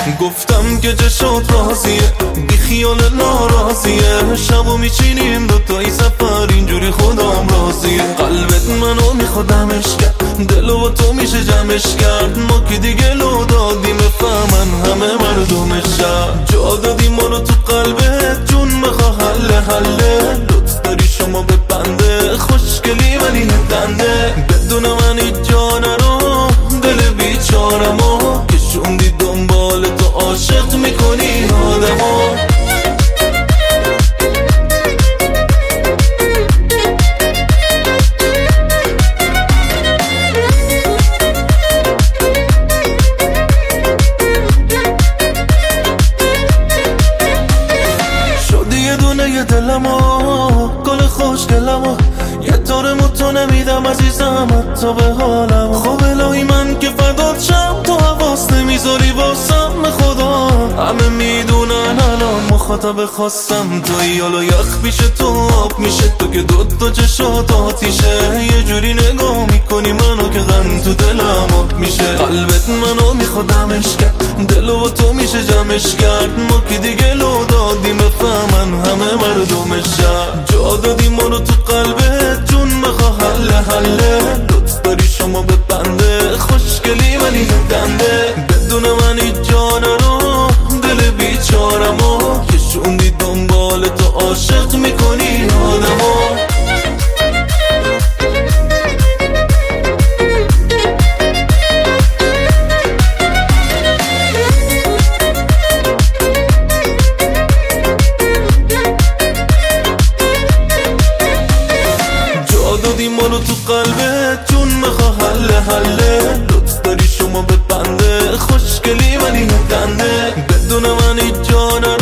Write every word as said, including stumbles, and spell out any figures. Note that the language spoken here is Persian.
گفتم که چشات راضیه بی خیال ناراضیه، شبو میچینیم دوتایی سفر اینجوری خودم راضیه. قلبت منو میخوادمش کرد، دلو با تو میشه جمعش کرد، ما که دیگه لو دادیم بفهمن همه مردم شهر. جا دادیم منو تو قلبت جون میخوا حله حله، لطف داری شما به بنده خوشگلی ولی دنده. بدون من هیچ جا نرو دل بیچارمو، کشوندی دنبال تو عاشق میکنی آدمو. شدی یه دونه یه دلمو، گل خوشگلمو، یه طورمو تو نمیدم عزیزم حتی به حالم. خب الهی من که فدات شم، تو حواس نمیذاری واسم خدا. همه میدونن الان مخاطب خواستم توی، حالا یخ میشه تو آب میشه، تو که دوتا چشات آتیشه. یه جوری نگاه میکنی منو که غم تو دلم آب میشه. قلبت منو میخوادمش کرد، دلو با تو میشه جمعش کرد، ما که دیگه لو دادیم بفهمن همه مردم شهر. جا دادیم منو تو قلبت جون میخوا حله حله، لطف داری شما به بنده خوشگلی ولی دنده. بدون من هیچ جا نرو دل بیچارمو، کشوندی دنبال تو عاشق میکنی آدمو. دادی منو تو قلبت جون میخوا حله حله، لطف داری شما به بنده خوشگلی ولی دنده. بدون من هیچ جا